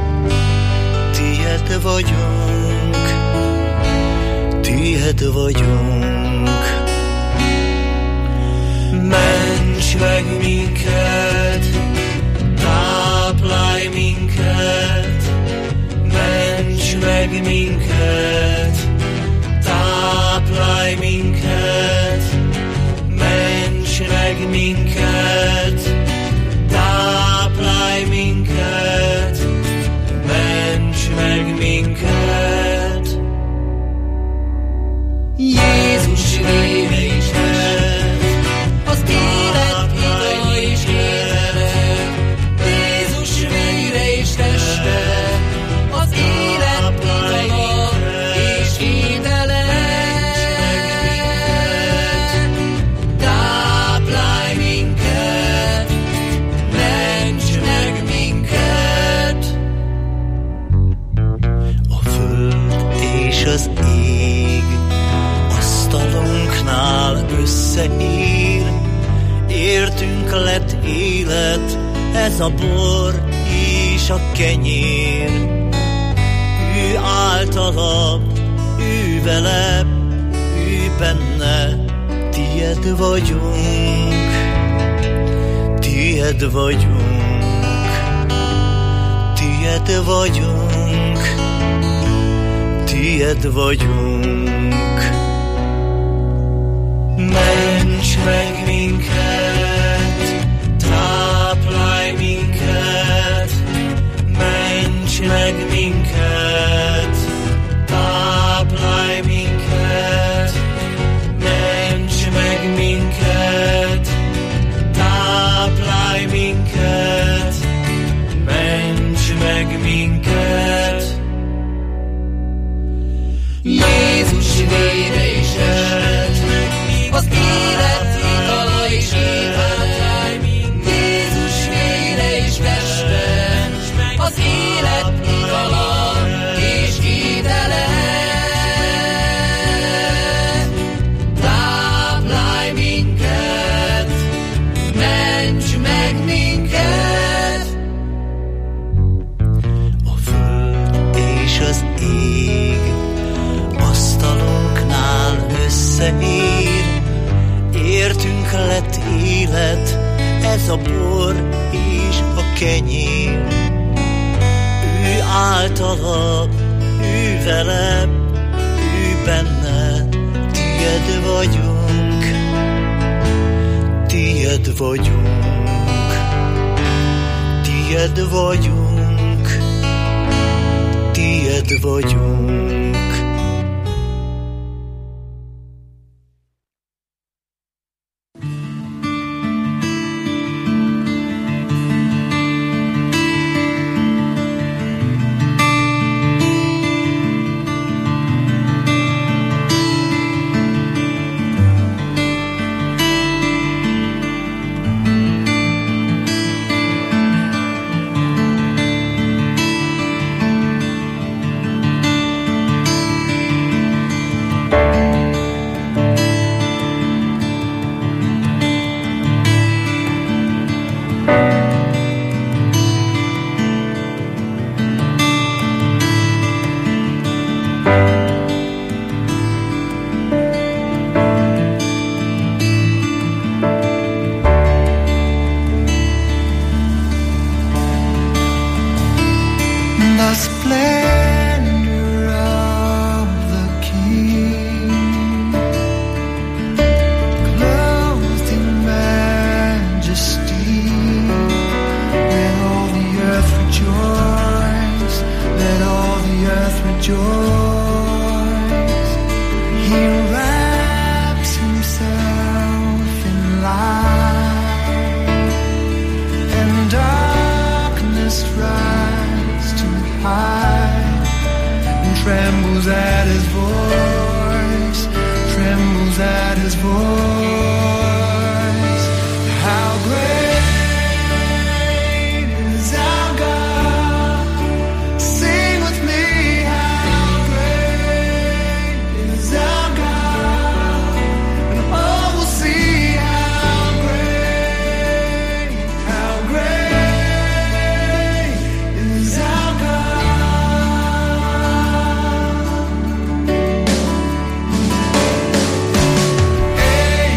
tied vagyunk, tied vagyunk. Ments meg minket, táplálj minket, ments meg minket, táplálj minket, ments meg minket, táplálj minket, ments meg minket. Jézus vére is az élet igaz és élet. Jézus vére és teste, az élet igaz és élet. Táplálj minket, ments meg minket. A föld és az ég asztalunknál összeér, értünk lett élet, ez a bor és a kenyér. Ő általa, ő vele, ő benne, tied vagyunk, tied vagyunk, tied vagyunk, tied vagyunk. Ments meg minket, táplálj minket, ments meg minket, táplálj minket, ments meg minket, táplálj minket, ments meg minket. Jézus vére is az élet itala és élet. Jézus vére és teste, az élet itala és étele. Táplálj minket, ments meg minket. A föld és az ég asztalunknál összeér, értünk lett élet, ez a bor és a kenyér. Ő általa, ő vele, ő benne, tied vagyunk, tied vagyunk, tied vagyunk, tied vagyunk. Hey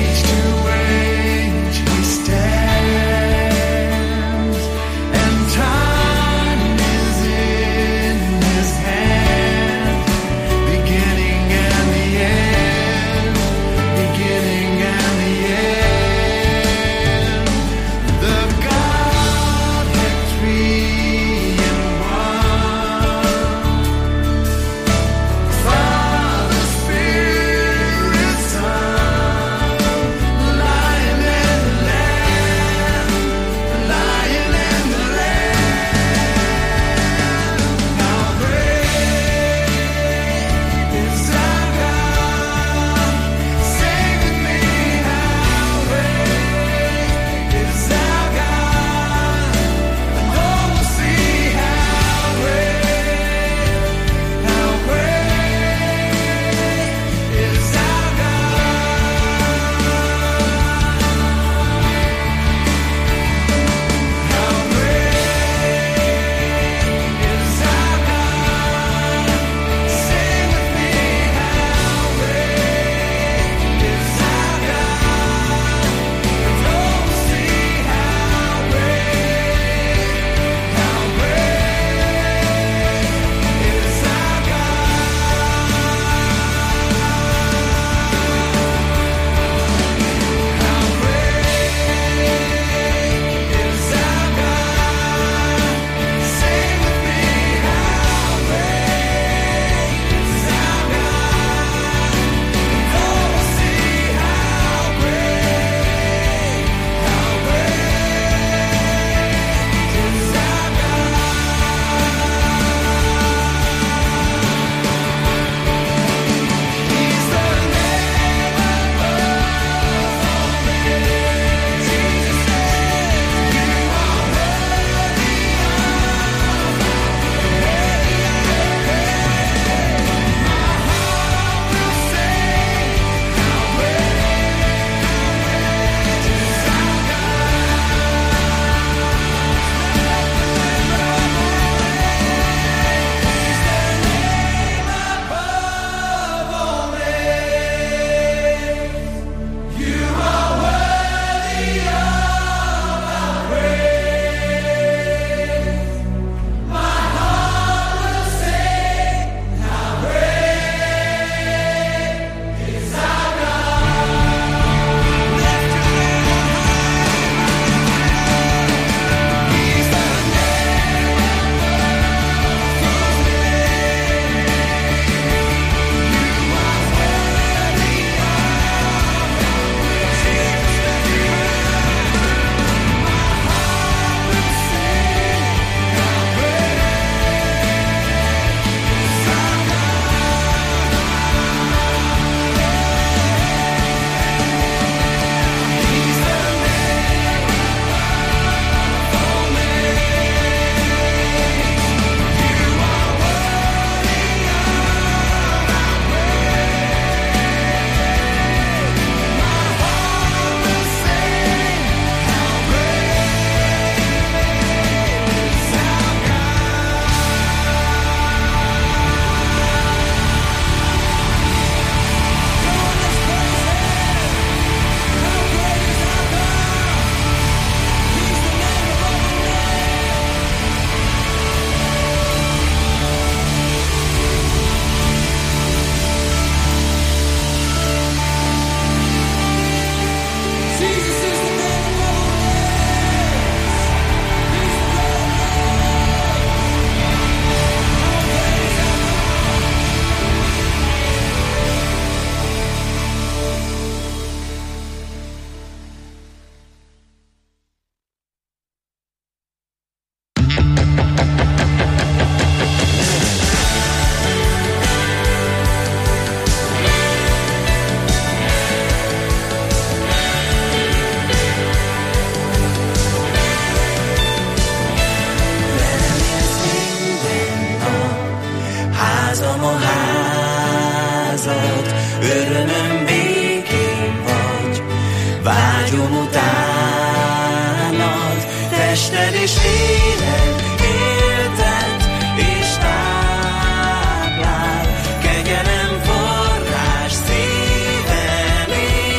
tested és véled éltet és táplál, kegyelem forrás szívem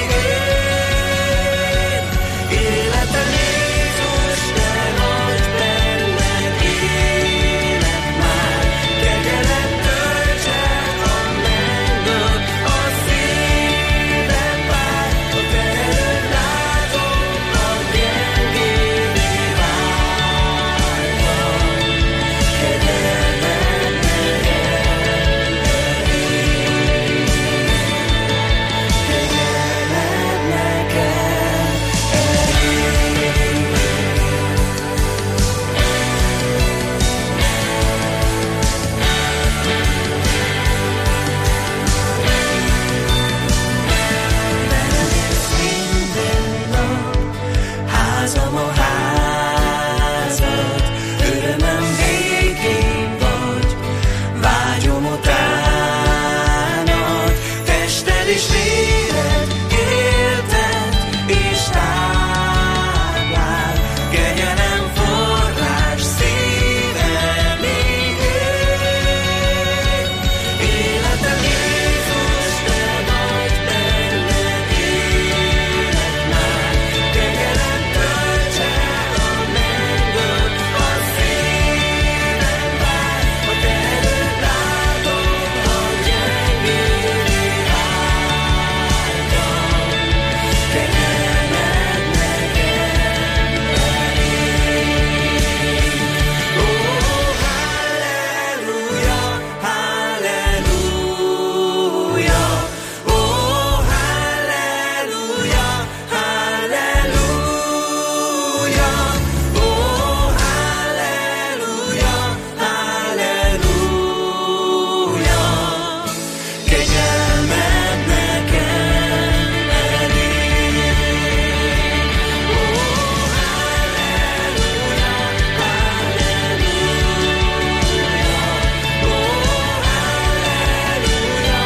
én. Életem Jézus, te vagy bennem, élet már, kegyelem töltse a mennyot, a szívem vár, a te előtt látom a gyengévé váltam, kegyelmed házam a házad, örömem végén vagy, vágyom utánad, tested és véled éltet és táplál, kegyelem forrás szívem én. Életem Jézus, te vagy bennem, élet már, kegyelem töltse a mennyot, a szívem vár, a te előtt látom a gyengévé váltam, kegyelmed nekem elég. Ó, halleluja, halleluja, ó, halleluja, halleluja, ó, halleluja, halleluja, kegyelmed nekem elég. Ó, halleluja, halleluja, ó, halleluja,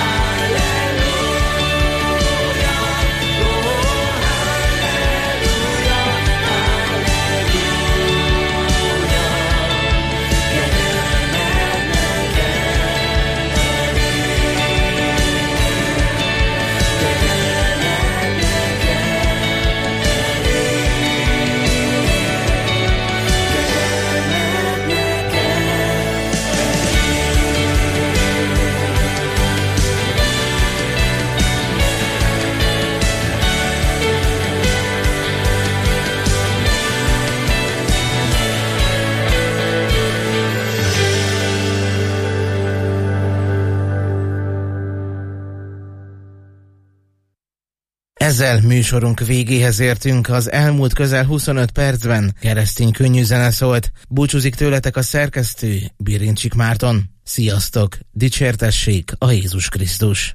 Ezzel műsorunk végéhez értünk, az elmúlt közel 25 percben keresztény könnyű zene szólt. Búcsúzik tőletek a szerkesztő, Birincsik Márton. Sziasztok! Dicsértessék a Jézus Krisztus!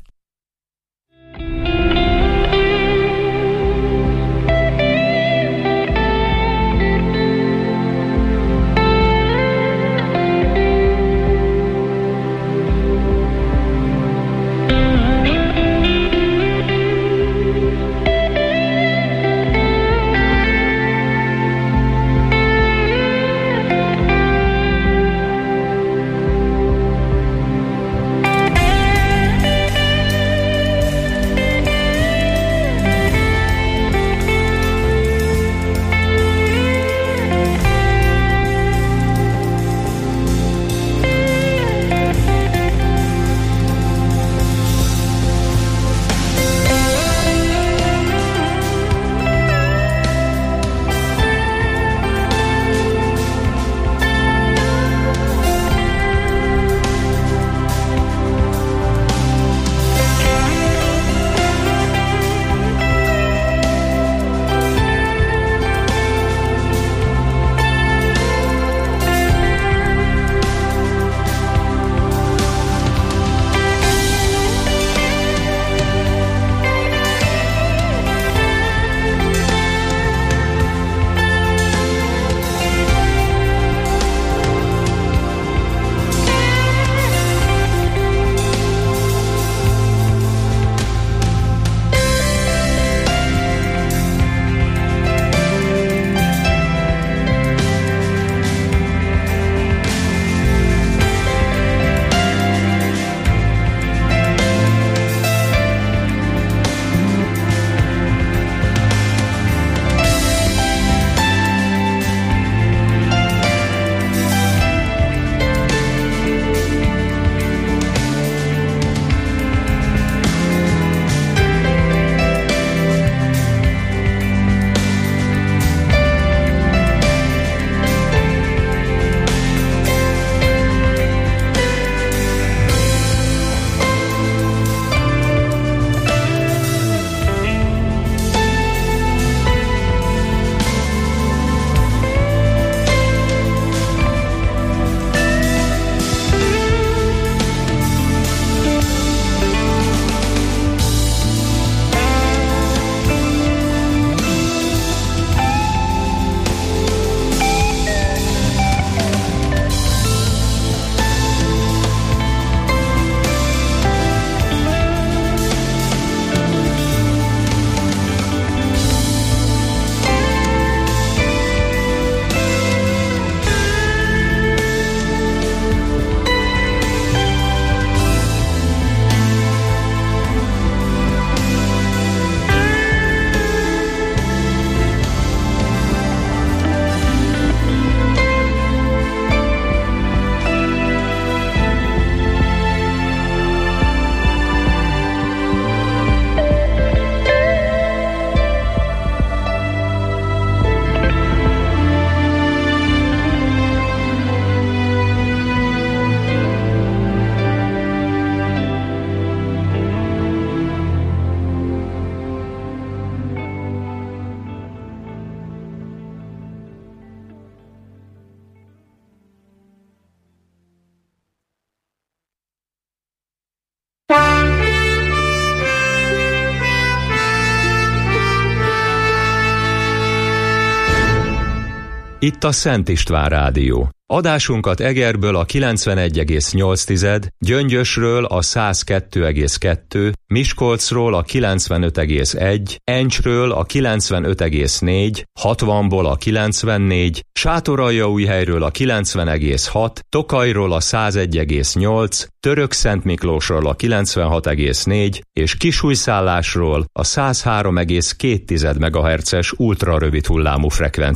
Itt a Szent István Rádió. Adásunkat Egerből a 91,8, Gyöngyösről a 102,2, Miskolcról a 95,1, Encsről a 95,4, 60-ból a 94, Sátoraljaújhelyről a 90,6, Tokajról a 101,8, Törökszentmiklósról a 96,4 és Kisújszállásról a 103,2 MHz-es ultrarövid hullámú frekvencián.